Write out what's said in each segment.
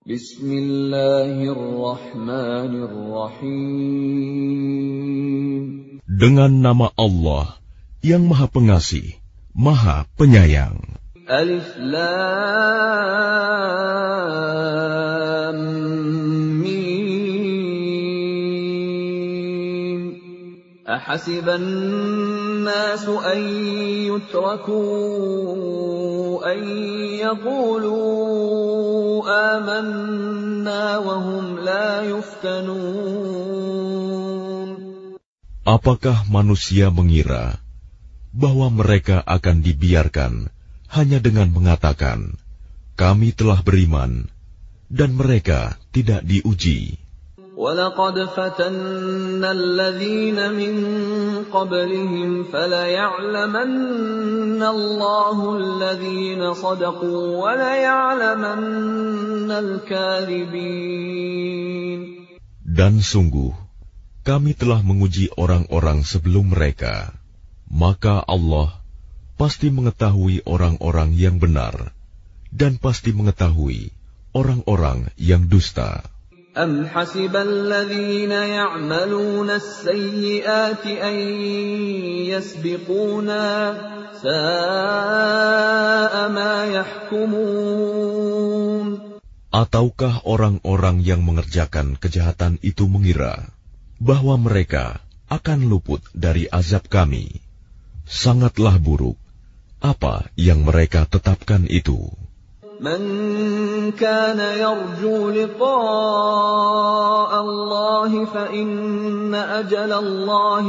Bismillahirrahmanirrahim. Dengan nama Allah yang Maha Pengasih, Maha Penyayang. Alif Lam Mim. Ahasiban nasu an yutraku an yaqulu amanna wa hum la yuftanun. Apakah manusia mengira bahwa mereka akan dibiarkan hanya dengan mengatakan, kami telah beriman, dan mereka tidak diuji? وَلَقَدْ فَتَنَّا الَّذِينَ مِن قَبْلِهِمْ فَلَيَعْلَمَنَّ اللَّهُ الَّذِينَ صَدَقُوا وَلَيَعْلَمَنَّ الْكَاذِبِينَ. Dan sungguh, kami telah menguji orang-orang sebelum mereka, maka Allah pasti mengetahui orang-orang yang benar, dan pasti mengetahui orang-orang yang dusta. أَمْ حَسِبَ الَّذِينَ يَعْمَلُونَ السَّيِّئَاتِ أَن يَسْبِقُونَا سَاءَ مَا يَحْكُمُونَ. Ataukah orang-orang yang mengerjakan kejahatan itu mengira bahwa mereka akan luput dari azab kami? Sangatlah buruk apa yang mereka tetapkan itu. Man kana yarju liqa'a Allah fa inna ajala Allah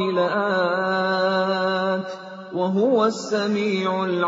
la'at wa huwa as-sami'ul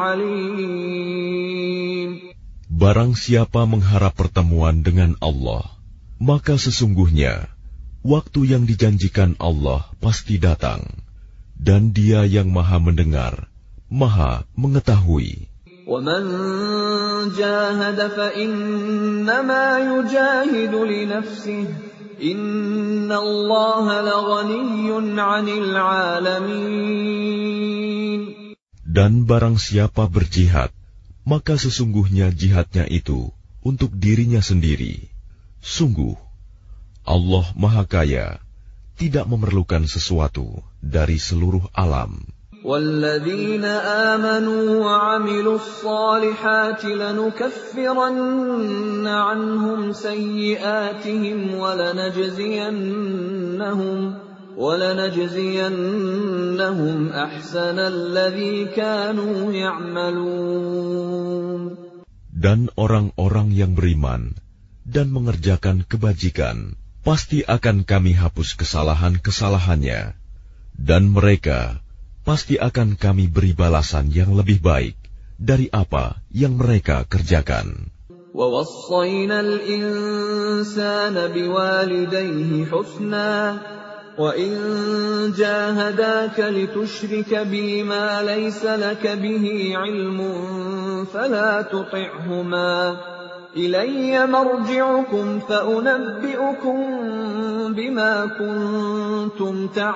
'alim. Barang siapa mengharap pertemuan dengan Allah, maka sesungguhnya waktu yang dijanjikan Allah pasti datang, dan Dia yang Maha mendengar, Maha mengetahui. وَمَنْ جَاهَدَ فَإِنَّمَا يُجَاهِدُ لِنَفْسِهِ إِنَّ اللَّهَ لَغَنِيٌّ عَنِ الْعَالَمِينَ. Dan barang siapa berjihad, maka sesungguhnya jihadnya itu untuk dirinya sendiri. Sungguh, Allah Maha Kaya, tidak memerlukan sesuatu dari seluruh alam. وَالَّذِينَ آمَنُوا وَعَمِلُوا الصَّالِحَاتِ لَنُكَفِّرَنَّ عَنْهُمْ سَيِّئَاتِهِمْ وَلَنَجْزِيَنَّهُمْ أَحْسَنَ الَّذِي كَانُوا يَعْمَلُونَ. Dan orang-orang yang beriman dan mengerjakan kebajikan, pasti akan kami hapus kesalahan-kesalahannya, dan mereka pasti akan kami beri balasan yang lebih baik dari apa yang mereka kerjakan. وَوَصَّيْنَا الْإِنسَانَ بِوَالِدَيْهِ حُسْنًا وَإِنْ جَاهَدَاكَ لِتُشْرِكَ بِي مَا لَيْسَ لَكَ بِهِ عِلْمٌ فَلَا تُطِعْهُمَا إِلَيَّ مَرْجِعُكُمْ فَأُنَبِّئُكُمْ بِمَا كُنْتُمْ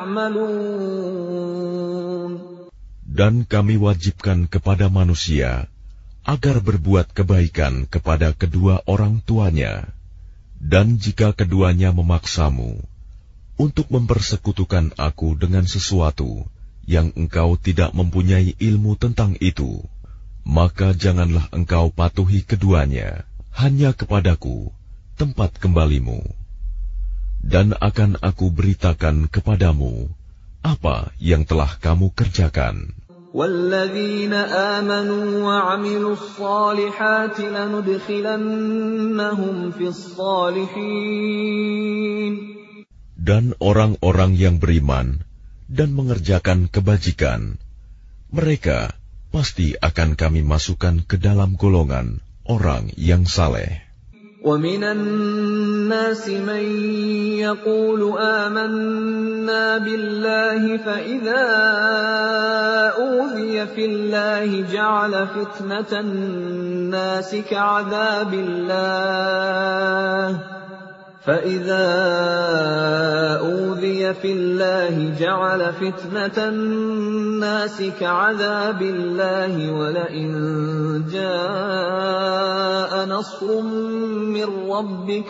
تَعْمَلُونَ. Dan kami wajibkan kepada manusia agar berbuat kebaikan kepada kedua orang tuanya, dan jika keduanya memaksamu untuk mempersekutukan aku dengan sesuatu yang engkau tidak mempunyai ilmu tentang itu, maka janganlah engkau patuhi keduanya, hanya kepadaku tempat kembalimu, dan akan aku beritakan kepadamu apa yang telah kamu kerjakan. وَالَّذِينَ آمَنُوا وَعَمِلُوا الصَّالِحَاتِ لَنُدْخِلَنَّهُمْ فِي الصَّالِحِينَ. Dan orang-orang yang beriman dan mengerjakan kebajikan, mereka pasti akan kami masukkan ke dalam golongan orang yang saleh. وَمِنَ النَّاسِ مَن يَقُولُ آمَنَّا بِاللَّهِ فَإِذَا أُوذِيَ فِي اللَّهِ جَعَلَ فِتْنَةَ النَّاسِ كَعَذَابِ اللَّهِ فَإِذَا أُوذِيَ في الله جعل فتنة الناس كعذاب الله ولئن جاء نصر من ربك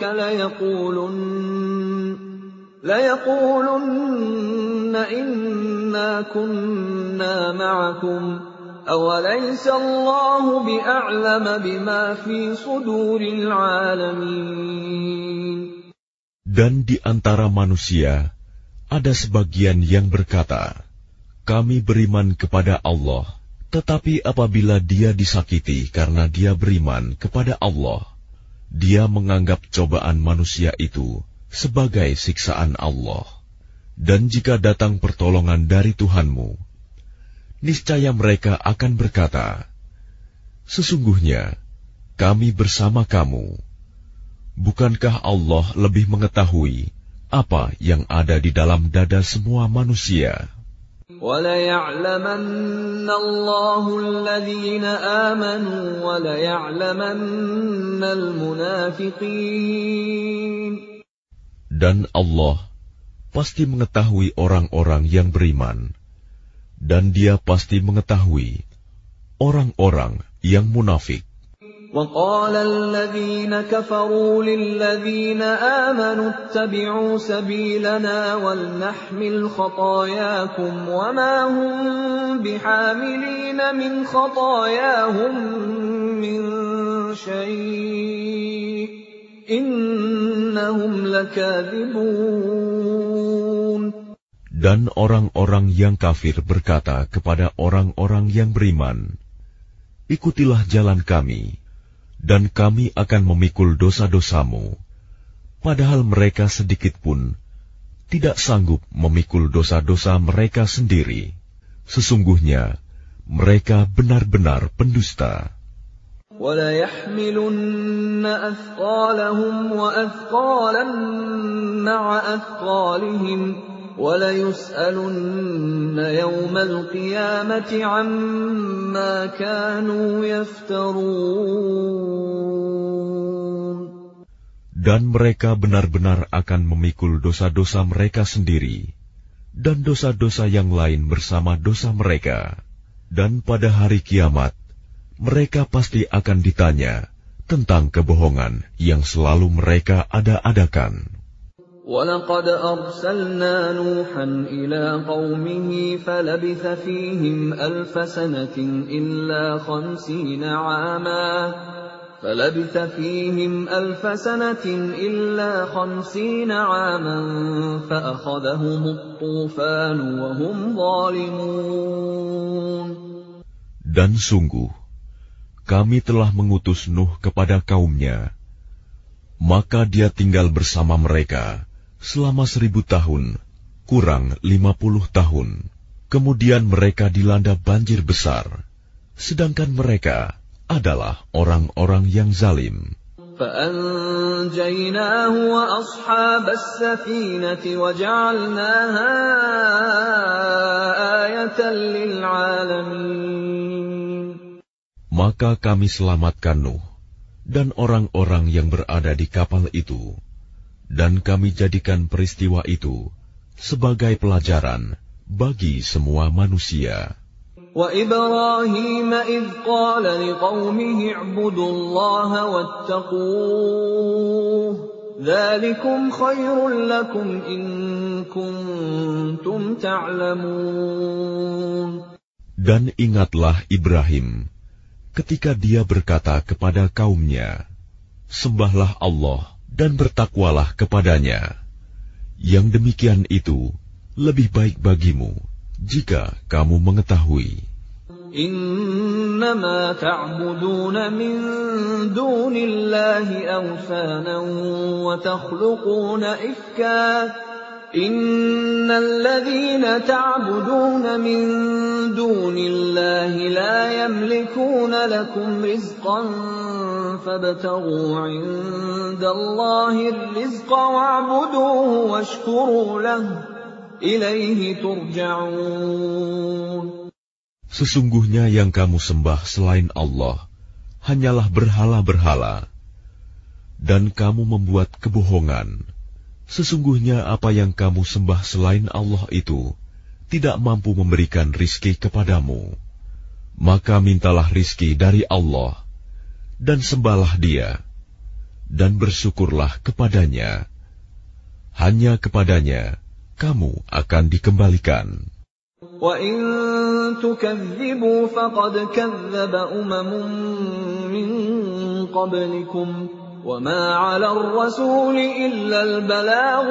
ليقولن إنا كنا معكم أوليس الله بأعلم بما في صدور العالمين. Dan di antara manusia ada sebagian yang berkata, kami beriman kepada Allah, tetapi apabila dia disakiti karena dia beriman kepada Allah, dia menganggap cobaan manusia itu sebagai siksaan Allah. Dan jika datang pertolongan dari Tuhanmu, niscaya mereka akan berkata, sesungguhnya kami bersama kamu. Bukankah Allah lebih mengetahui apa yang ada di dalam dada semua manusia? وَلَيَعْلَمَنَّ اللَّهُ الَّذِينَ آمَنُوا وَلَيَعْلَمَنَّ الْمُنَافِقِينَ. Dan Allah pasti mengetahui orang-orang yang beriman, dan Dia pasti mengetahui orang-orang yang munafik. وَقَالَ الَّذِينَ كَفَرُوا لِلَّذِينَ آمَنُوا اتَّبِعُوا سَبِيلَنَا وَلْنَحْمِلْ خَطَايَاكُمْ وَمَا هُمْ بِحَامِلِينَ مِنْ خَطَايَاهُمْ مِنْ شَيْءٍ إِنَّهُمْ لَكَاذِبُونَ. Dan orang-orang yang kafir berkata kepada orang-orang yang beriman, ikutilah jalan kami, dan kami akan memikul dosa-dosamu, padahal mereka sedikit pun tidak sanggup memikul dosa-dosa mereka sendiri. Sesungguhnya mereka benar-benar pendusta. وَلَيَحْمِلُنَّ أَثْقَالَهُمْ وَأَثْقَالًا مَعَ أَثْقَالِهِمْ وَلَيُسْأَلُنَّ يَوْمَ الْقِيَامَةِ عَمَّا كَانُوا يَفْتَرُونَ. Dan mereka benar-benar akan memikul dosa-dosa mereka sendiri, dan dosa-dosa yang lain bersama dosa mereka. Dan pada hari kiamat, mereka pasti akan ditanya tentang kebohongan yang selalu mereka ada-adakan. وَلَقَدْ أَرْسَلْنَا نُوحًا إِلَىٰ قَوْمِهِ فَلَبِثَ فِيهِمْ أَلْفَ سَنَةٍ إِلَّا 50 عَامًا فَأَخَذَهُمُ الطُّوفَانُ وَهُمْ ظَالِمُونَ. Dan sungguh, kami telah mengutus Nuh kepada kaumnya, maka dia tinggal bersama mereka selama 1000 tahun, kurang 50 tahun. Kemudian mereka dilanda banjir besar, sedangkan mereka adalah orang-orang yang zalim. فَأَنْجَيْنَاهُ وَأَصْحَابَ السَّفِينَةِ وَجَعَلْنَاهَا آيَةً لِلْعَالَمِينَ. Maka kami selamatkan Nuh dan orang-orang yang berada di kapal itu, dan kami jadikan peristiwa itu sebagai pelajaran bagi semua manusia. وَإِبْرَاهِيمَ إِذْ قَالَ لِقَوْمِهِ اعْبُدُوا اللَّهَ وَاتَّقُوهُ ذَلِكُمْ خَيْرٌ لَكُمْ إِن كُنتُمْ تَعْلَمُونَ. Dan ingatlah Ibrahim ketika dia berkata kepada kaumnya, sembahlah Allah dan bertakwalah kepadanya. Yang demikian itu lebih baik bagimu jika kamu mengetahui. إِنَّمَا تَعْبُدُونَ مِن دُونِ اللَّهِ أَوْثَانًا وَتَخْلُقُونَ إِفْكًا إِنَّ الَّذِينَ تَعْبُدُونَ مِن دُونِ اللَّهِ لَا يَمْلِكُونَ لَكُمْ رِزْقًا فَابْتَغُوا عِندَ اللَّهِ الرِّزْقَ وَاعْبُدُوهُ وَاشْكُرُوا لَهُ إِلَيْهِ تُرْجَعُونَ. Sesungguhnya yang kamu sembah selain Allah hanyalah berhala-berhala, dan kamu membuat kebohongan, Sesungguhnya apa yang kamu sembah selain Allah itu tidak mampu memberikan rizki kepadamu. Maka mintalah rizki dari Allah, dan sembahlah Dia, dan bersyukurlah kepadanya. Hanya kepadanya kamu akan dikembalikan. وَإِن تُكَذِّبُوا فَقَدْ كَذَّبَ أُمَمٌ مِّن قَبْلِكُمْ وَمَا عَلَى الرَّسُولِ إِلَّا الْبَلَاغُ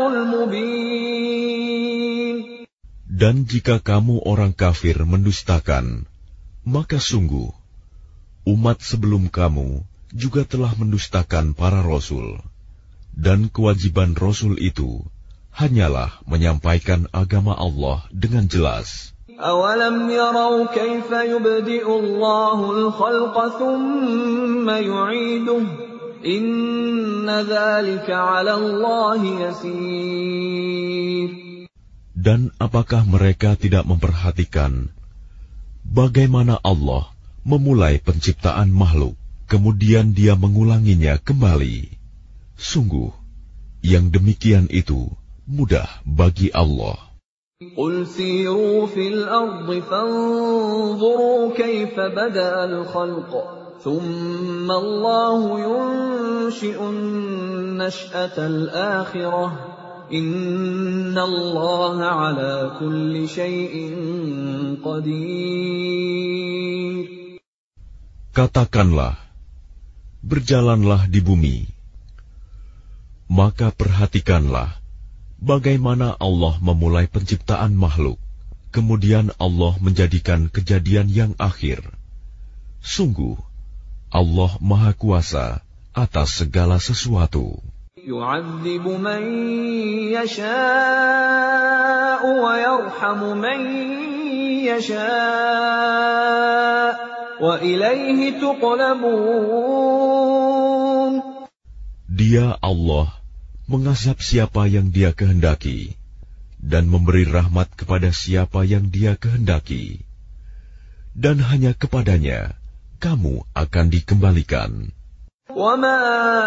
الْمُبِينُ. Dan jika kamu orang kafir mendustakan, maka sungguh umat sebelum kamu juga telah mendustakan para rasul, dan kewajiban rasul itu hanyalah menyampaikan agama Allah dengan jelas. أَوَلَمْ يَرَوْا كَيْفَ يُبْدِئُ اللَّهُ الْخَلْقَ ثُمَّ يُعِيدُهُ إِنَّ ذَلِكَ عَلَى اللَّهِ يَسِيرٌ. Dan apakah mereka tidak memperhatikan bagaimana Allah memulai penciptaan makhluk, kemudian Dia mengulanginya kembali? Sungguh, yang demikian itu mudah bagi Allah. قُلْ سِيرُوا فِي الْأَرْضِ فَانظُرُوا كَيْفَ بَدَأَ الْخَلْقَ ثُمَّ اللَّهُ يُنشِئُ النَّشْأَةَ الْآخِرَةَ إِنَّ اللَّهَ عَلَى كُلِّ شَيْءٍ قَدِيرٌ. Katakanlah, berjalanlah di bumi, maka perhatikanlah bagaimana Allah memulai penciptaan makhluk, kemudian Allah menjadikan kejadian yang akhir. Sungguh, Allah Maha Kuasa atas segala sesuatu. يُعَذِّبُ مَن يَشَاءُ وَيَرْحَمُ مَن يَشَاءُ وَإِلَيْهِ تُقْلَبُونَ. Dia Allah mengazab siapa yang Dia kehendaki, dan memberi rahmat kepada siapa yang Dia kehendaki, dan hanya kepadanya kamu akan dikembalikan. وَمَا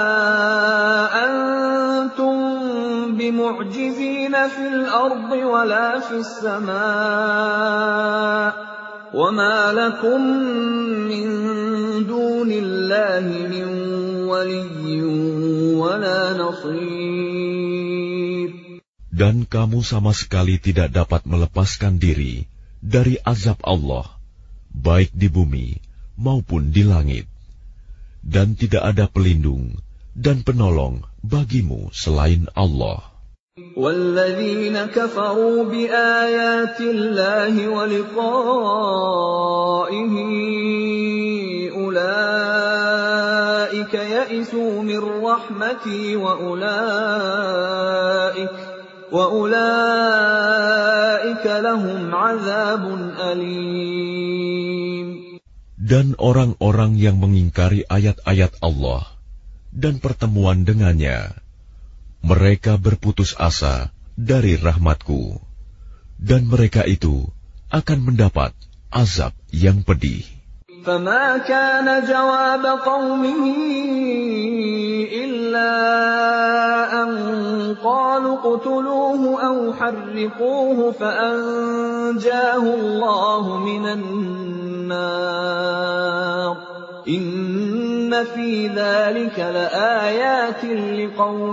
أَنْتُمْ بِمُعْجِزِينَ فِي الْأَرْضِ وَلَا فِي السَّمَاءِ وَمَا لَكُمْ مِنْ دُونِ اللَّهِ مِنْ وَلِيٍّ وَلَا نَصِيرٍ. Dan kamu sama sekali tidak dapat melepaskan diri dari azab Allah, baik di bumi maupun di langit. Dan tidak ada pelindung dan penolong bagimu selain Allah. وَالَّذِينَ كَفَرُوا بِآيَاتِ اللَّهِ وَلِقَائِهِ أُولَئِكَ يَئِسُوا مِنْ رَحْمَتِي وَأُولَئِكَ لَهُمْ عَذَابٌ أَلِيمٌ. Dan orang-orang yang mengingkari ayat-ayat Allah dan pertemuan dengannya, mereka berputus asa dari rahmatku, dan mereka itu akan mendapat azab yang pedih. فَمَا كَانَ جَوَابَ قَوْمِهِ إِلَّا أَنْ قَالُوا اقْتُلُوهُ أَوْ حَرِّقُوهُ فَأَنْجَاهُ اللَّهُ مِنَ النَّارِ إِنَّ فِي ذَلِكَ لَآيَاتٍ لِقَوْمٍ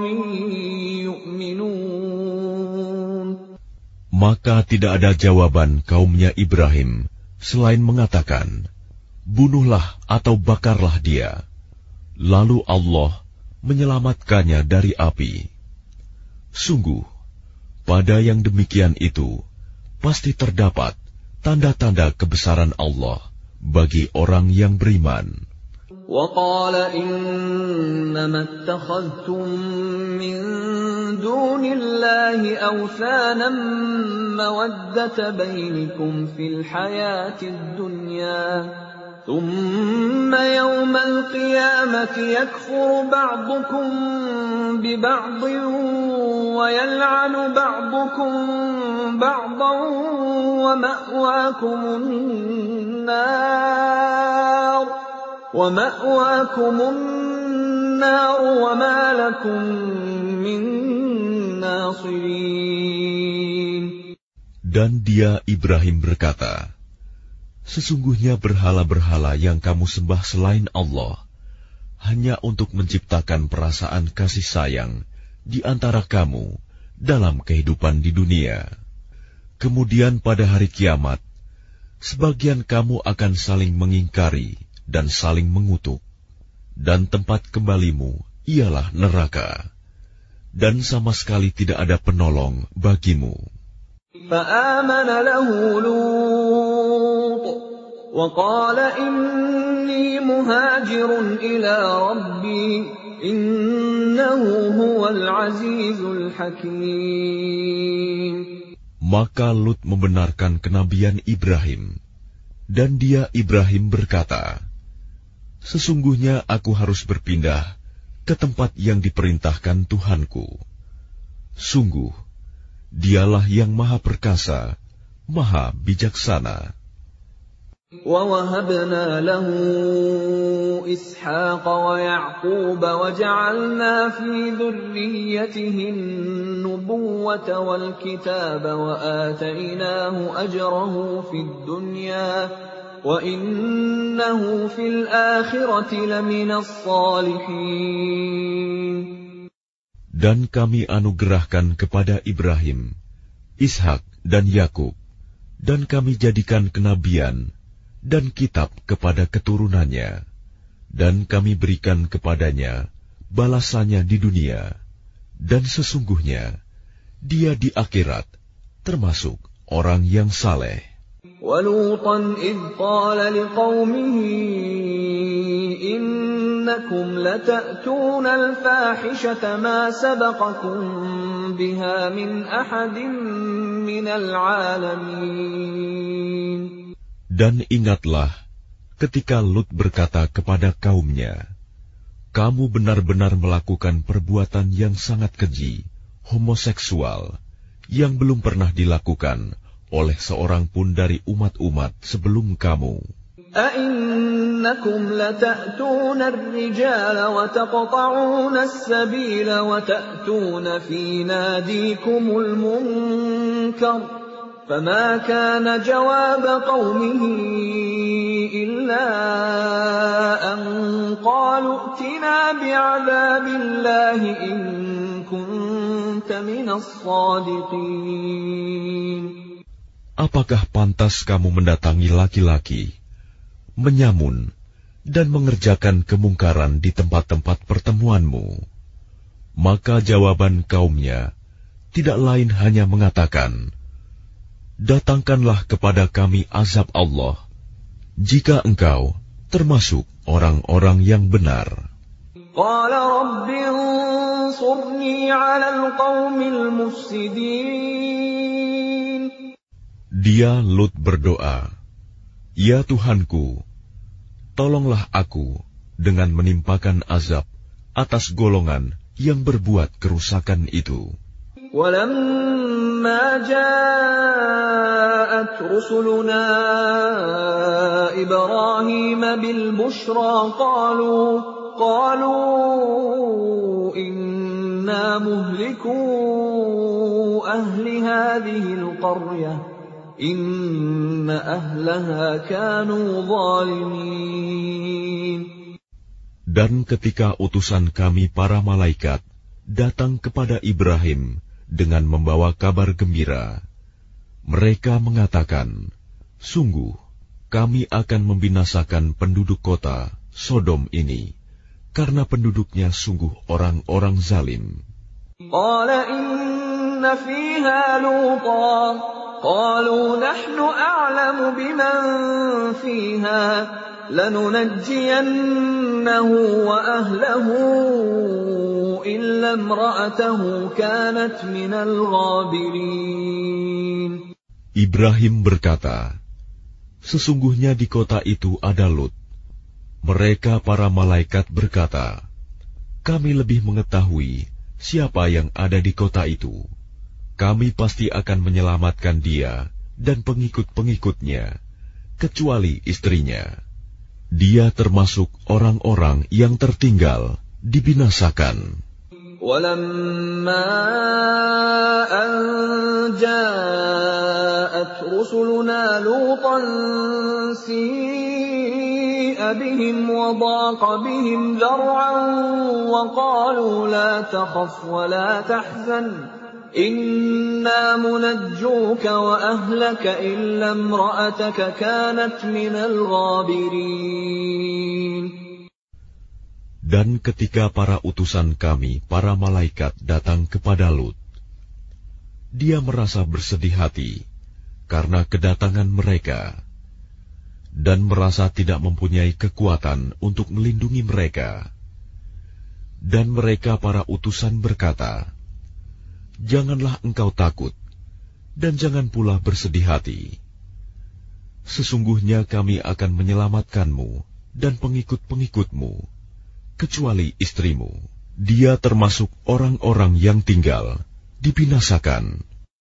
يُؤْمِنُونَ. Maka tidak ada jawaban kaumnya Ibrahim selain mengatakan, bunuhlah atau bakarlah dia. Lalu Allah menyelamatkannya dari api. Sungguh, pada yang demikian itu pasti terdapat tanda-tanda kebesaran Allah bagi orang yang beriman. وَقَالَ إِنَّمَا اتَّخَذْتُم مِّن دُونِ اللَّهِ أَوْثَانًا مَّوَدَّةَ بَيْنِكُمْ فِي الْحَيَاةِ الدُّنْيَا ثُمَّ يَوْمَ الْقِيَامَةِ يَكْفُرُ بَعْضُكُم بِبَعْضٍ وَيَلْعَنُ بَعْضُكُم بَعْضًا وَمَأْوَاكُمُ النَّارُ وَمَا لَكُم مِّن النَّاصِرِينَ. Dan dia Ibrahim berkata, sesungguhnya berhala-berhala yang kamu sembah selain Allah hanya untuk menciptakan perasaan kasih sayang di antara kamu dalam kehidupan di dunia. Kemudian pada hari kiamat, sebagian kamu akan saling mengingkari dan saling mengutuk, dan tempat kembalimu ialah neraka, dan sama sekali tidak ada penolong bagimu. فآمن له لوط وقال إني مهاجر إلى ربي إنه هو العزيز الحكيم. Maka Lut membenarkan kenabian Ibrahim, dan dia Ibrahim berkata, sesungguhnya aku harus berpindah ke tempat yang diperintahkan Tuhanku. Sungguh, Dialah yang Maha Perkasa, Maha Bijaksana. وَوَهَبْنَا لَهُ إِسْحَاقَ وَيَعْقُوبَ وَجَعَلْنَا فِي ذُرِّيَّتِهِ النُّبُوَّةَ وَالْكِتَابَ وَآتَيْنَاهُ أَجْرَهُ فِي الدُّنْيَا وَإِنَّهُ فِي الْآخِرَةِ لَمِنَ الصَّالِحِينَ. Dan kami anugerahkan kepada Ibrahim, Ishak dan Yakub, dan kami jadikan kenabian dan kitab kepada keturunannya, dan kami berikan kepadanya balasannya di dunia, dan sesungguhnya dia di akhirat termasuk orang yang saleh. وَلُوطًا إِذْ قَالَ لِقَوْمِهِ إِنَّكُمْ لَتَأْتُونَ الْفَاحِشَةَ مَا سَبَقَكُم بِهَا مِنْ أَحَدٍ مِنَ الْعَالَمِينَ. Dan ingatlah ketika Lut berkata kepada kaumnya, kamu benar-benar melakukan perbuatan yang sangat keji, homoseksual, yang belum pernah dilakukan oleh seorang pun dari umat-umat sebelum kamu. أَإِنَّكُمْ لَتَأْتُونَ الرِّجَالَ وَتَقْطَعُونَ السَّبِيلَ وَتَأْتُونَ فِي نَادِيكُمُ الْمُنكَرَ فَمَا كَانَ جَوَابَ قَوْمِهِ إِلَّا أَن قَالُوا ائْتِنَا بِعَذَابِ اللَّهِ إِن كُنتَ مِنَ الصَّادِقِينَ. Apakah pantas kamu mendatangi laki-laki, menyamun, dan mengerjakan kemungkaran di tempat-tempat pertemuanmu? Maka jawaban kaumnya tidak lain hanya mengatakan, datangkanlah kepada kami azab Allah, jika engkau termasuk orang-orang yang benar. قَالَ رَبِّ انصُرْنِي عَلَى الْقَوْمِ الْمُفْسِدِينَ. Dia Lut berdoa, ya Tuhanku, tolonglah aku dengan menimpakan azab atas golongan yang berbuat kerusakan itu. وَلَمَّا جَاءَتْ رُسُلُنَا إِبْرَاهِيمَ بِالْبُشْرَى قَالُوا إِنَّا مُهْلِكُو أَهْلِ هَذِهِ الْقَرْيَةِ إِنَّ أَهْلَهَا كَانُوا ظَالِمِينَ. Dan ketika utusan kami para malaikat datang kepada Ibrahim dengan membawa kabar gembira, mereka mengatakan, sungguh kami akan membinasakan penduduk kota Sodom ini, karena penduduknya sungguh orang-orang zalim. قَالَ إِنَّ فِيهَا لُوطًا قَالُوا نَحْنُ أَعْلَمُ بِمَنْ فِيهَا لَنُنَجِّيَنَّهُ وَأَهْلَهُ إِلَّا امْرَأَتَهُ كَانَتْ مِنَ الْغَابِرِينَ. Ibrahim berkata, sesungguhnya di kota itu ada Lut. Mereka para malaikat berkata, kami lebih mengetahui siapa yang ada di kota itu. Kami pasti akan menyelamatkan dia dan pengikut-pengikutnya, kecuali istrinya. Dia termasuk orang-orang yang tertinggal, dibinasakan. وَلَمَّا أَن جَاءَتْ رُسُلُنَا لُوطًا سِيءَ بِهِمْ وَضَاقَ بِهِمْ ذَرْعًا وَقَالُوا لَا تَخَفْ وَلَا تَحْزَنْ إِنَّا مُنَجُّوكَ وَأَهْلَكَ إِلَّا امْرَأَتَكَ كَانَتْ مِنَ الْغَابِرِينَ. Dan ketika para utusan kami, para malaikat datang kepada Lut, dia merasa bersedih hati karena kedatangan mereka, dan merasa tidak mempunyai kekuatan untuk melindungi mereka. Dan mereka para utusan berkata, "Janganlah engkau takut, dan jangan pula bersedih hati. Sesungguhnya kami akan menyelamatkanmu dan pengikut-pengikutmu, kecuali istrimu. Dia termasuk orang-orang yang tinggal, dibinasakan.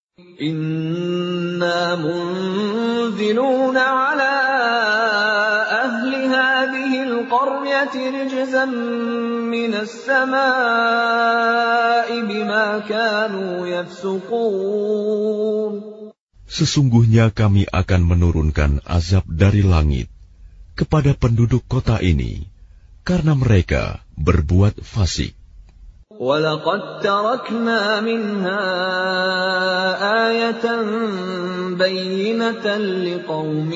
Inna munziluna ala ahli hadhihi al-qaryati rijzan minas samaa'i bima kanu yafsuqun. Sesungguhnya kami akan menurunkan azab dari langit kepada penduduk kota ini, karena mereka berbuat fasik. وَلَقَدْ تَرَكْنَا مِنْهَا آيَةً بَيِّنَةً لِقَوْمٍ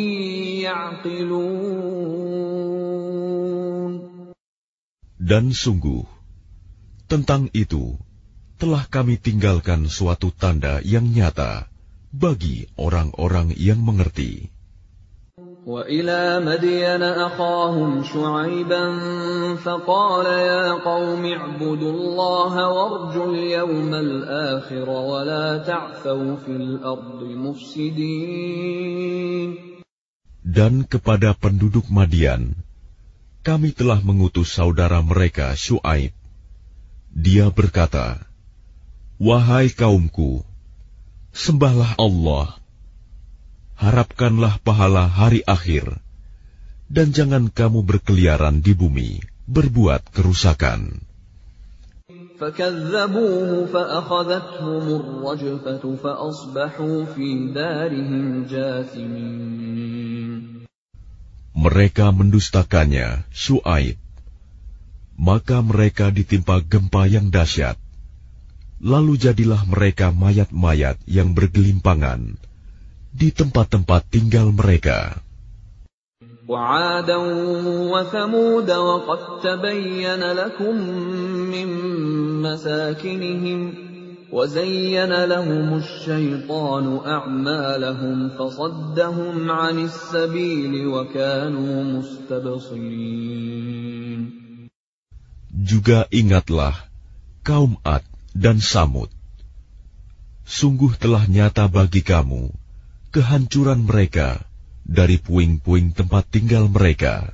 يَعْقِلُونَ. Dan sungguh, tentang itu telah kami tinggalkan suatu tanda yang nyata bagi orang-orang yang mengerti. وَإِلَى مَدْيَنَ أَخَاهُمْ شُعَيْبًا فَقَالَ يَا قَوْمِ اعْبُدُوا اللَّهَ وَارْجُوا الْيَوْمَ الْآخِرَ وَلَا تَعْثَوْا فِي الْأَرْضِ مُفْسِدِينَ. Dan kepada penduduk Madian, kami telah mengutus saudara mereka Syuaib. Dia berkata, "Wahai kaumku, sembahlah Allah, harapkanlah pahala hari akhir, dan jangan kamu berkeliaran di bumi, berbuat kerusakan." فَكَذَّبُوهُ فَأَخَذَتْهُمُ الرَّجْفَةُ فَأَصْبَحُوا فِي دَارِهِمْ جَاثِمِينَ. Mereka mendustakannya, Syuaib, maka mereka ditimpa gempa yang dahsyat. Lalu jadilah mereka mayat-mayat yang bergelimpangan di tempat-tempat tinggal mereka. وَعَادًا وَثَمُودَ وَقَدْ تَبَيَّنَ لَكُم مِّن مَّسَاكِنِهِمْ وَزَيَّنَ لَهُمُ الشَّيْطَانُ أَعْمَالَهُمْ فَصَدَّهُمْ عَنِ السَّبِيلِ وَكَانُوا مُسْتَبْصِرِينَ. Juga ingatlah kaum Ad dan Samud. Sungguh telah nyata bagi kamu kehancuran mereka dari puing-puing tempat tinggal mereka.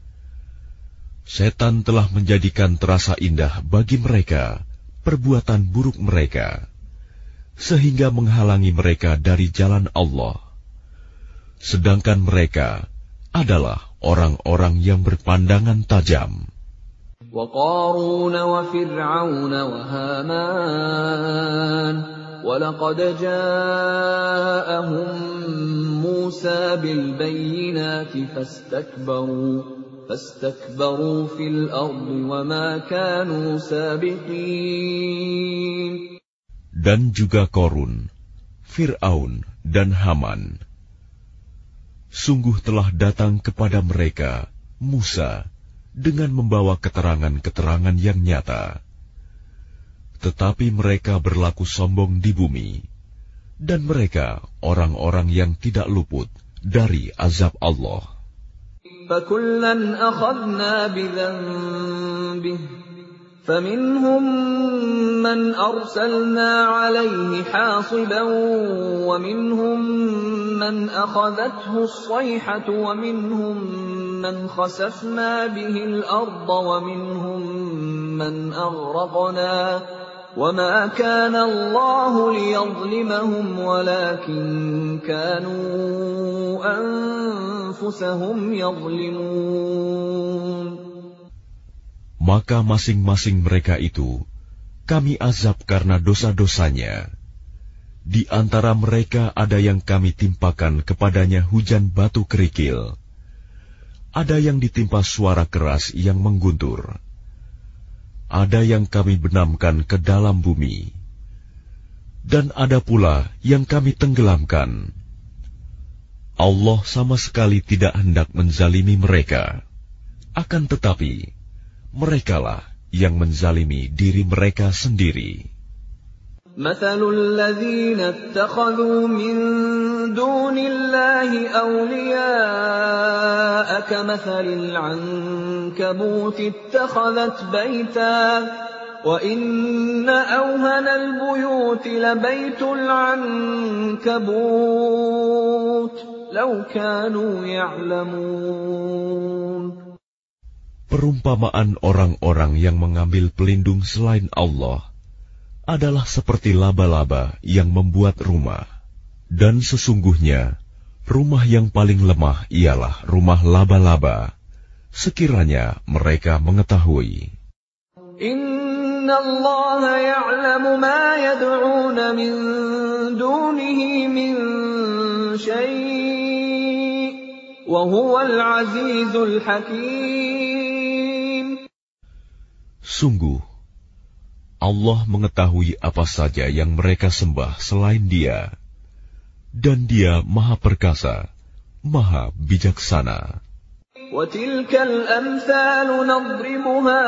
Setan telah menjadikan terasa indah bagi mereka perbuatan buruk mereka, sehingga menghalangi mereka dari jalan Allah. Sedangkan mereka adalah orang-orang yang berpandangan tajam. وَقَارُونَ وَفِرْعَوْنَ وَهَامَانَ وَلَقَدْ جَاءَهُم مُّوسَىٰ بِالْبَيِّنَاتِ فَاسْتَكْبَرُوا فِي الْأَرْضِ وَمَا كَانُوا سَابِقِينَ. Dan juga Korun, Fir'aun, dan Haman. Sungguh telah datang kepada mereka Musa dengan membawa keterangan-keterangan yang nyata. Tetapi mereka berlaku sombong di bumi, dan mereka orang-orang yang tidak luput dari azab Allah. فَكُلًّا أَخَذْنَا بِذَنبِهِ فَمِنْهُم مَّنْ أَرْسَلْنَا عَلَيْهِ حَاصِبًا وَمِنْهُم مَّنْ أَخَذَتْهُ الصَّيْحَةُ وَمِنْهُم مَّنْ خَسَفْنَا بِهِ الْأَرْضَ وَمِنْهُم مَّنْ أَغْرَقْنَا وَمَا كَانَ اللَّهُ لِيَظْلِمَهُمْ وَلَكِن كَانُوا أَنفُسَهُمْ يَظْلِمُونَ. Maka masing-masing mereka itu kami azab karena dosa-dosanya. Di antara mereka ada yang kami timpakan kepadanya hujan batu kerikil. Ada yang ditimpa suara keras yang mengguntur. Ada yang kami benamkan ke dalam bumi. Dan ada pula yang kami tenggelamkan. Allah sama sekali tidak hendak menzalimi mereka. Akan tetapi, merekalah yang menzalimi diri mereka sendiri. مثل الذين اتخذوا من دون الله أولياء كمثل العنكبوت اتخذت بيتا وإن أوهن البيوت لبيت العنكبوت لو كانوا يعلمون. Perumpamaan orang-orang yang mengambil pelindung selain Allah adalah seperti laba-laba yang membuat rumah. Dan sesungguhnya, rumah yang paling lemah ialah rumah laba-laba, sekiranya mereka mengetahui. Inna Allah ya'lamu ma yad'una min dunihi min syai' wa huwal azizul hakim. Sungguh, Allah mengetahui apa saja yang mereka sembah selain Dia, dan Dia Maha Perkasa, Maha Bijaksana. وَتِلْكَ الْأَمْثَالُ نَضْرِبُهَا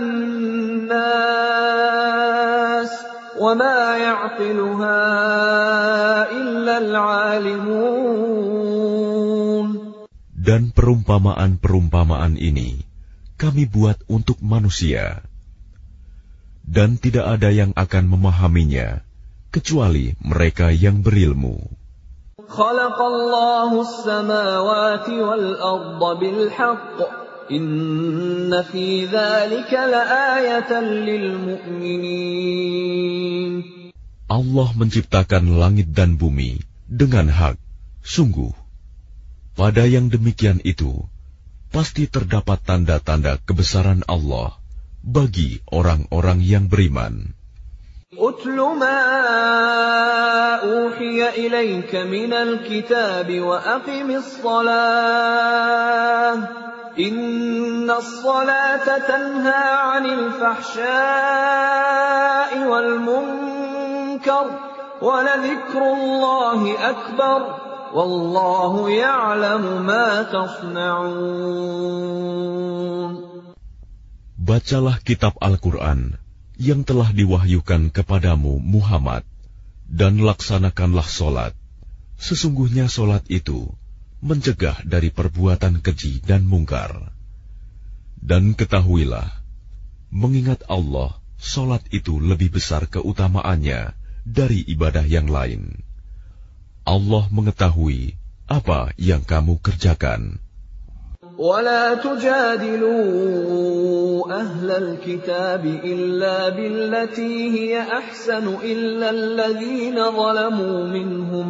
لِلنَّاسِ وَمَا يَعْقِلُهَا إِلَّا الْعَالِمُونَ. Dan perumpamaan-perumpamaan ini kami buat untuk manusia. Dan tidak ada yang akan memahaminya, kecuali mereka yang berilmu. Khalaqallahu as-samawati wal-arda bil-haqq, inna fi dzalika la'ayatan lil-mu'minin. Allah menciptakan langit dan bumi dengan hak. Sungguh, pada yang demikian itu, pasti terdapat tanda-tanda kebesaran Allah bagi orang-orang yang beriman. Utlu ma uhiya ilayka minal kitab wa aqimis salah. Innas salata tanha 'anil fahsya'i wal munkar wa ladhikrullahi akbar. Wallahu ya'lamu ma tasna'un. Bacalah kitab Al-Quran yang telah diwahyukan kepadamu Muhammad, dan laksanakanlah solat. Sesungguhnya solat itu mencegah dari perbuatan keji dan mungkar. Dan ketahuilah, mengingat Allah, solat itu lebih besar keutamaannya dari ibadah yang lain. Allah mengetahui apa yang kamu kerjakan. وَلَا تُجَادِلُوا أَهْلَ الْكِتَابِ إِلَّا بِالَّتِي هِيَ أَحْسَنُ إِلَّا الَّذِينَ ظَلَمُوا مِنْهُمْ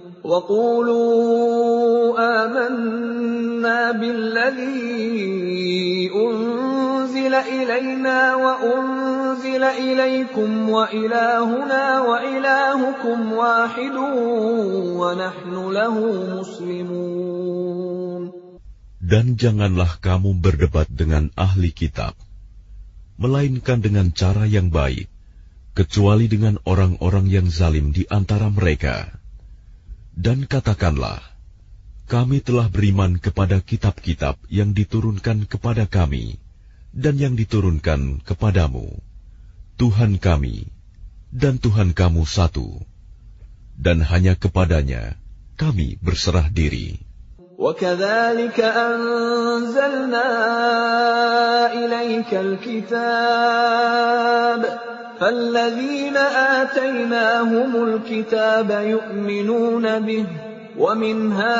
وَقُولُوا آمَنَّا بِالَّذِي أُنْزِلَ إِلَيْنَا وَأُنْزِلَ إِلَيْكُمْ وَإِلَٰهُنَا وَإِلَٰهُكُمْ وَاحِدٌ وَنَحْنُ لَهُ مُسْلِمُونَ. Dan janganlah kamu berdebat dengan ahli kitab, melainkan dengan cara yang baik, kecuali dengan orang-orang yang zalim di antara mereka. Dan katakanlah, kami telah beriman kepada kitab-kitab yang diturunkan kepada kami, dan yang diturunkan kepadamu. Tuhan kami, dan Tuhan kamu satu, dan hanya kepadanya kami berserah diri. وَكَذَلِكَ أَنزَلْنَا إِلَيْكَ الْكِتَابَ فَالَّذِينَ آتَيْنَاهُمُ الْكِتَابَ يُؤْمِنُونَ بِهِ وَمِنْ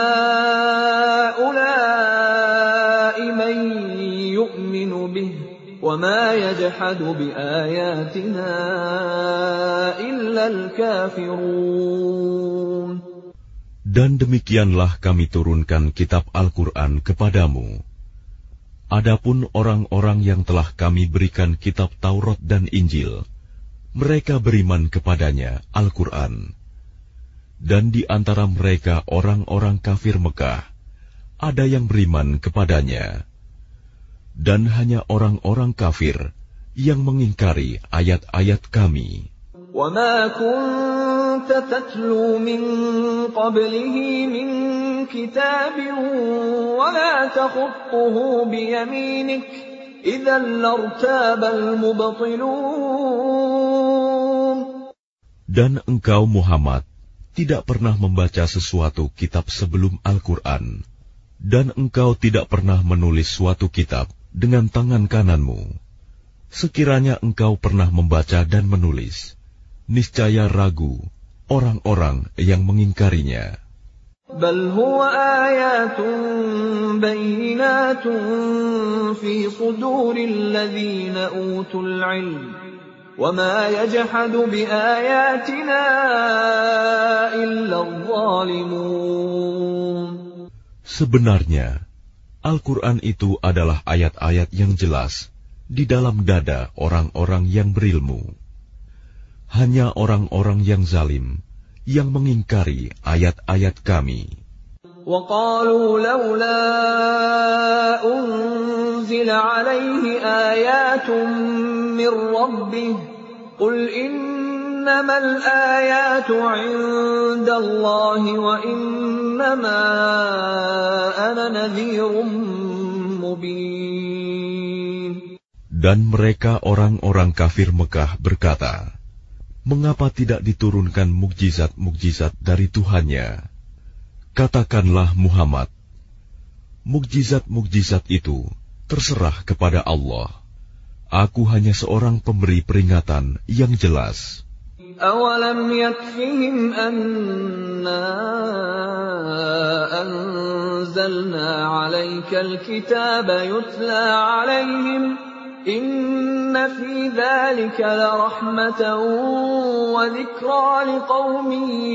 هَؤُلَاءِ مَن يُؤْمِنُ بِهِ وَمَا يَجْحَدُ بِآيَاتِنَا إِلَّا الْكَافِرُونَ. Dan demikianlah kami turunkan kitab Al-Quran kepadamu. Adapun orang-orang yang telah kami berikan kitab Taurat dan Injil, mereka beriman kepadanya, Al-Quran. Dan di antara mereka orang-orang kafir Mekah, ada yang beriman kepadanya. Dan hanya orang-orang kafir yang mengingkari ayat-ayat kami. وَمَا كُنْتَ تَتْلُو مِنْ قَبْلِهِ مِنْ كِتَابٍ وَلَا تَخُطُّهُ بِيَمِينِكَ إِذًا لَارْتَابَ الْمُبْطِلُونَ. Dan engkau Muhammad tidak pernah membaca sesuatu kitab sebelum Al-Quran, dan engkau tidak pernah menulis suatu kitab dengan tangan kananmu. Sekiranya engkau pernah membaca dan menulis, niscaya ragu orang-orang yang mengingkarinya. بَلْ هُوَ آيَاتٌ بَيِّنَاتٌ فِي صُدُورِ الَّذِينَ أُوتُوا الْعِلْمَ وَمَا يَجْحَدُ بِآيَاتِنَا إِلَّا الظَّالِمُونَ. Sebenarnya, Al-Quran itu adalah ayat-ayat yang jelas di dalam dada orang-orang yang berilmu. Hanya orang-orang yang zalim yang mengingkari ayat-ayat kami. وَقَالُوا لَوْلَا أُنْزِلَ عَلَيْهِ آيَاتٌ مِّن رَّبِّهِ قُلْ إِنَّمَا الْآيَاتُ عِندَ اللَّهِ وَإِنَّمَا أَنَا نَذِيرٌ مُّبِينٌ. Dan mereka orang-orang kafir Mekah berkata, mengapa tidak diturunkan mukjizat-mukjizat dari Tuhannya? Katakanlah Muhammad, mukjizat-mukjizat itu terserah kepada Allah. Aku hanya seorang pemberi peringatan yang jelas. أَوَلَمْ يَكْفِهِمْ أَنَّا أَنزَلْنَا عَلَيْكَ الْكِتَابَ يُتْلَى عَلَيْهِمْ إِنَّ فِي ذَلِكَ لَرَحْمَةً وَذِكْرَى لِقَوْمٍ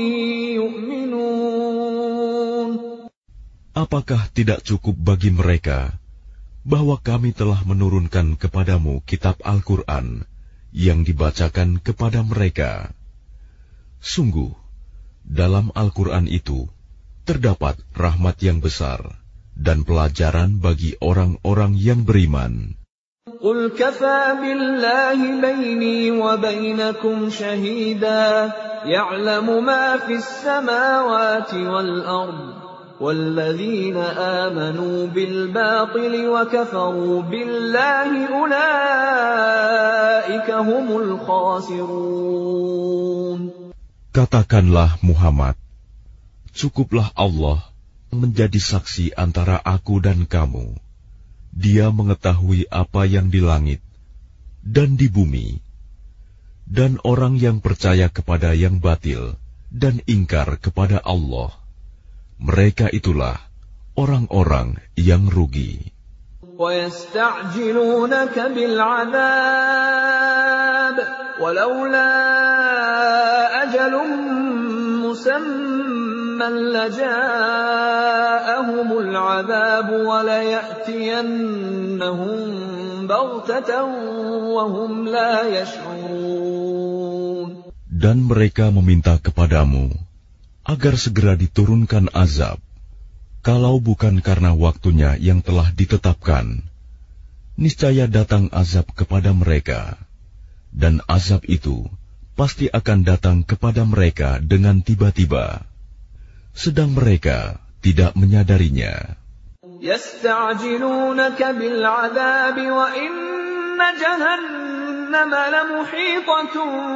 يُؤْمِنُونَ. Apakah tidak cukup bagi mereka bahwa kami telah menurunkan kepadamu kitab Al-Quran yang dibacakan kepada mereka? Sungguh, dalam Al-Quran itu terdapat rahmat yang besar dan pelajaran bagi orang-orang yang beriman. قُلْ كَفَى بِاللَّهِ بَيْنِي وَبَيْنَكُمْ شَهِيدًا يَعْلَمُ مَا فِي السَّمَاوَاتِ وَالْأَرْضِ وَالَّذِينَ آمَنُوا بِالْبَاطِلِ وَكَفَرُوا بِاللَّهِ أُولَئِكَ هُمُ الْخَاسِرُونَ. Katakanlah Muhammad, cukuplah Allah menjadi saksi antara aku dan kamu. Dia mengetahui apa yang di langit dan di bumi. Dan orang yang percaya kepada yang batil dan ingkar kepada Allah, mereka itulah orang-orang yang rugi. وَيَسْتَعْجِلُونَكَ بِالْعَذَابِ وَلَوْلَا أَجَلٌ مُّسَمًّى لَّجَاءَهُمُ الْعَذَابُ وَلَيَأْتِيَنَّهُم بَغْتَةً وَهُمْ لَا يَشْعُرُونَ. Dan mereka meminta kepadamu agar segera diturunkan azab. Kalau bukan karena waktunya yang telah ditetapkan, niscaya datang azab kepada mereka, dan azab itu pasti akan datang kepada mereka dengan tiba-tiba, sedang mereka tidak menyadarinya. يَسْتَعْجِلُونَكَ بِالْعَذَابِ وَإِنَّ جَهَنَّمَ لَمُحِيطَةٌ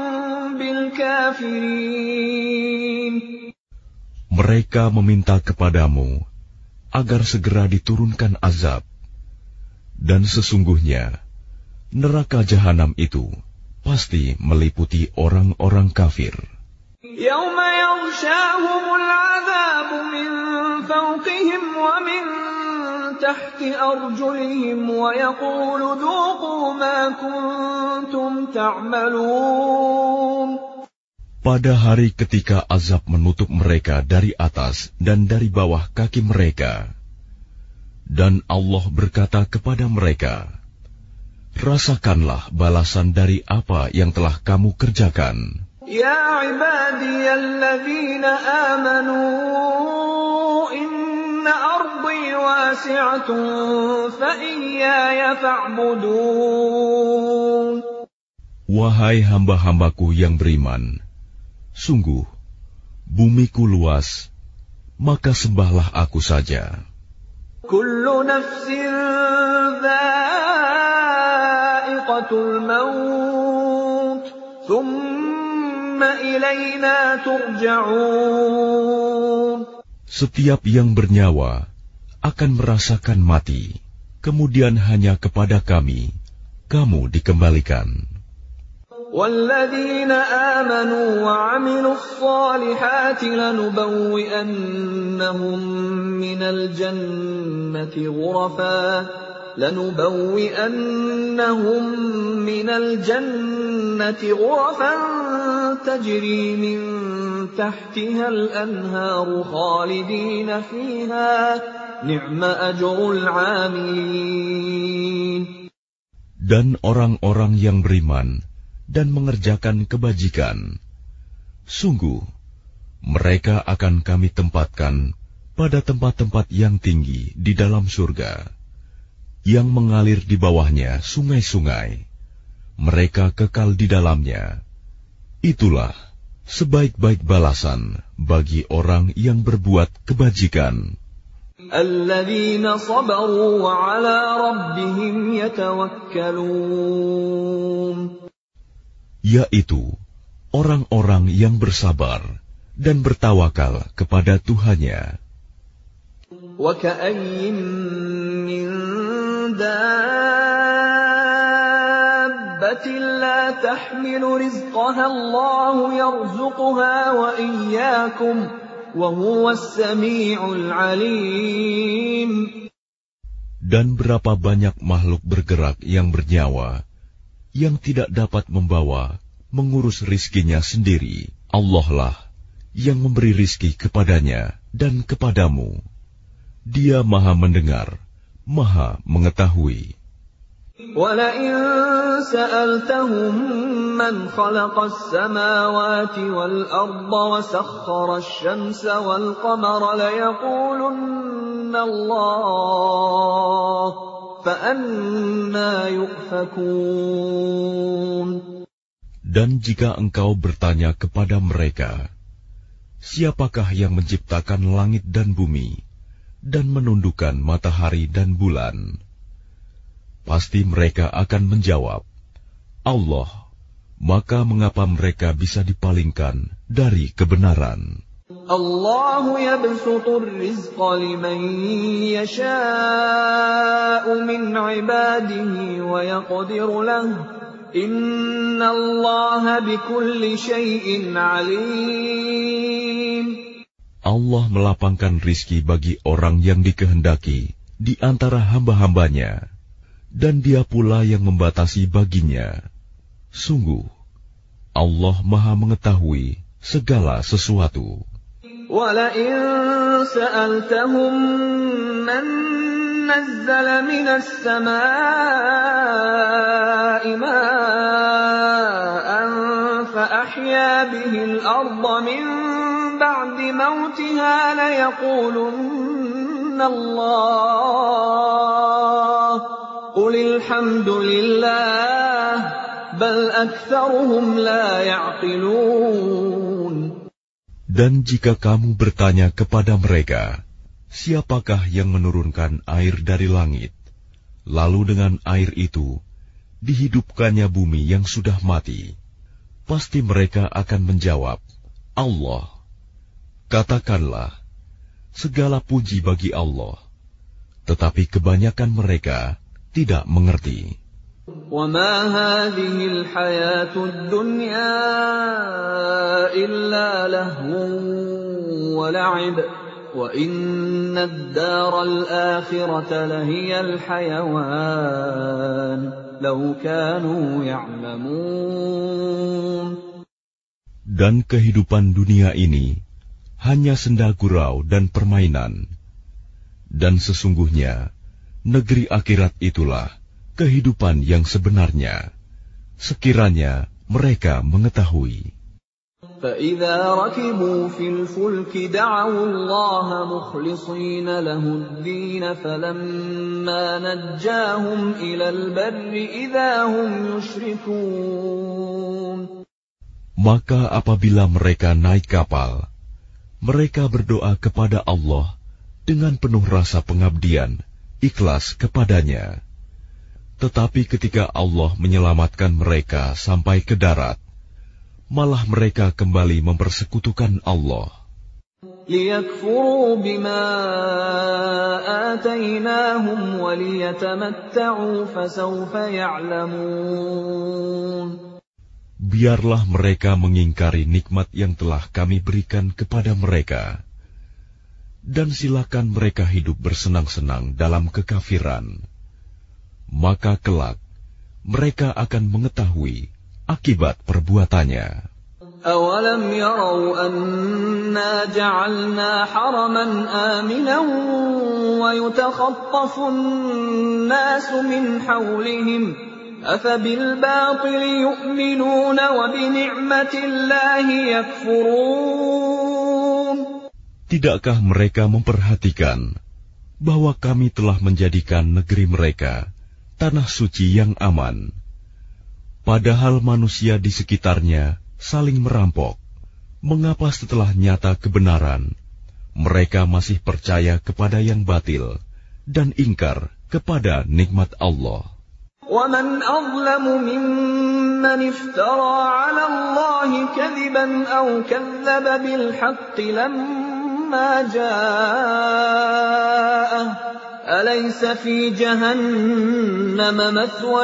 بِالْكَافِرِينَ. Mereka meminta kepadamu agar segera diturunkan azab, dan sesungguhnya neraka jahanam itu pasti meliputi orang-orang kafir. يَوْمَ يَغْشَاهُمُ الْعَذَابُ مِنْ فَوْقِهِمْ وَمِنْ تَحْتِ أَرْجُلِهِمْ وَيَقُولُ ذُوقُوا مَا كُنْتُمْ تَعْمَلُونَ. Pada hari ketika azab menutup mereka dari atas dan dari bawah kaki mereka, dan Allah berkata kepada mereka, rasakanlah balasan dari apa yang telah kamu kerjakan. Ya ibadiyalladzina amanu inna ardi wasi'atun fa iyaya fa'budun. Wahai hamba-hambaku yang beriman, sungguh bumiku luas, maka sembahlah aku saja. Kullu nafsin dha'iqatul maut, thumma ilayna turja'un. Setiap yang bernyawa akan merasakan mati, kemudian hanya kepada kami kamu dikembalikan. وَالَّذِينَ آمَنُوا وَعَمِلُوا الصَّالِحَاتِ لَنُبَوِّئَنَّهُم مِّنَ الْجَنَّةِ غُرَفًا تَجْرِي مِن تَحْتِهَا الْأَنْهَارُ خَالِدِينَ فِيهَا نِعْمَ أَجْرُ الْعَامِلِينَ. Dan orang-orang yang beriman dan mengerjakan kebajikan, sungguh mereka akan kami tempatkan pada tempat-tempat yang tinggi di dalam surga, yang mengalir di bawahnya sungai-sungai. Mereka kekal di dalamnya. Itulah sebaik-baik balasan bagi orang yang berbuat kebajikan. Alladzina sabaru wa ala rabbihim yatawakkalun. Yaitu orang-orang yang bersabar dan bertawakal kepada Tuhannya. Wa ka'ayyin min dabbatin la tahmilu rizqaha Allahu yarzuquha wa iyyakum wa huwas sami'ul 'alim. Dan berapa banyak makhluk bergerak yang bernyawa yang tidak dapat membawa, mengurus rizkinya sendiri. Allah lah yang memberi rizki kepadanya dan kepadamu. Dia Maha mendengar, Maha mengetahui. وَلَئِن سَأَلْتَهُم مَّنْ خَلَقَ السَّمَاوَاتِ وَالْأَرْضَ وَسَخَّرَ الشَّمْسَ وَالْقَمَرَ لَيَقُولُنَّ اللَّهُ فَأَنَّىٰ يُؤْفَكُونَ. Dan jika engkau bertanya kepada mereka, siapakah yang menciptakan langit dan bumi dan menundukkan matahari dan bulan? Pasti mereka akan menjawab, Allah. Maka mengapa mereka bisa dipalingkan dari kebenaran? Allahu yabsutur rizqa liman yasha'u min ibadihi wa yaqdiru lahu. Inna Allaha bikulli syai'in alim. Allah melapangkan rizki bagi orang yang dikehendaki di antara hamba-hambanya, dan Dia pula yang membatasi baginya. Sungguh, Allah Maha mengetahui segala sesuatu. وَلَئِن سَأَلْتَهُم مَّن نَّزَّلَ مِنَ السَّمَاءِ مَاءً فَأَحْيَا بِهِ الْأَرْضَ مِن بَعْدِ مَوْتِهَا لَيَقُولُنَّ اللَّهُ قُلِ الْحَمْدُ لِلَّهِ بَلْ أَكْثَرُهُمْ لَا يَعْقِلُونَ. Dan jika kamu bertanya kepada mereka, siapakah yang menurunkan air dari langit, lalu dengan air itu dihidupkannya bumi yang sudah mati? Pasti mereka akan menjawab, Allah. Katakanlah, segala puji bagi Allah, tetapi kebanyakan mereka tidak mengerti. وَمَا هَٰذِهِ الْحَيَاةُ الدُّنْيَا إِلَّا لَهْوٌ وَلَعِبٌ وَإِنَّ الدَّارَ الْآخِرَةَ لَهِيَ الْحَيَوَانُ لَوْ كَانُوا يَعْلَمُونَ. Dan kehidupan dunia ini hanya senda gurau dan permainan, dan sesungguhnya negeri akhirat itulah kehidupan yang sebenarnya, sekiranya mereka mengetahui. فَإِذَا رَكِبُوا فِي الْفُلْكِ دَعَوُا اللَّهَ مُخْلِصِينَ لَهُ الدِّينَ فَلَمَّا نَجَّاهُمْ إِلَى الْبَرِّ إِذَا هُمْ يُشْرِكُونَ. Maka apabila mereka naik kapal, mereka berdoa kepada Allah dengan penuh rasa pengabdian, ikhlas kepadanya. Tetapi ketika Allah menyelamatkan mereka sampai ke darat, malah mereka kembali mempersekutukan Allah. لِيَكْفُرُوا بِمَا آتَيْنَاهُمْ وَلِيَتَمَتَّعُوا فَسَوْفَ يَعْلَمُونَ. Biarlah mereka mengingkari nikmat yang telah kami berikan kepada mereka, dan silakan mereka hidup bersenang-senang dalam kekafiran. Maka kelak mereka akan mengetahui akibat perbuatannya. أَوَلَمْ يَرَوْا أَنَّا جَعَلْنَا حَرَمًا آمِنًا وَيُتَخَطَّفُ النَّاسُ مِنْ حَوْلِهِمْ أَفَبِالْبَاطِلِ يُؤْمِنُونَ وَبِنِعْمَةِ اللَّهِ يَكْفُرُونَ. Tidakkah mereka memperhatikan bahwa kami telah menjadikan negeri mereka tanah suci yang aman, padahal manusia di sekitarnya saling merampok? Mengapa setelah nyata kebenaran, mereka masih percaya kepada yang batil dan ingkar kepada nikmat Allah? وَمَنْ أَظْلَمُ مِمَّنِ افْتَرَى عَلَى اللَّهِ كَذِبًا أَوْ كَذَّبَ بِالْحَقِّ لَمَّا جَاءَهُ أَلَيْسَ فِي جَهَنَّمَ مَثْوًى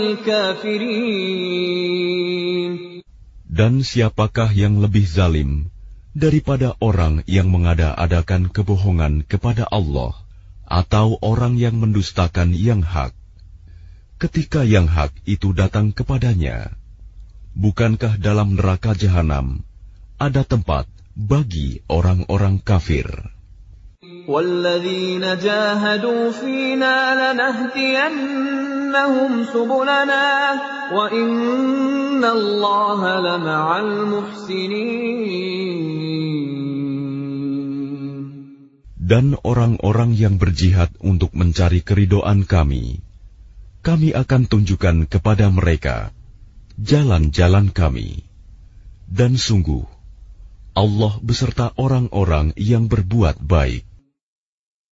لِلْكَافِرِينَ. Dan siapakah yang lebih zalim daripada orang yang mengada-adakan kebohongan kepada Allah, atau orang yang mendustakan yang hak ketika yang hak itu datang kepadanya? Bukankah dalam neraka jahanam ada tempat bagi orang-orang kafir? وَالَّذِينَ جَاهَدُوا فِينَا لَنَهْدِيَنَّهُمْ سُبُلَنَا وَإِنَّ اللَّهَ لَمَعَ الْمُحْسِنِينَ. Dan orang-orang yang berjihad untuk mencari keridhaan kami akan tunjukkan kepada mereka jalan-jalan kami. Dan sungguh, Allah beserta orang-orang yang berbuat baik.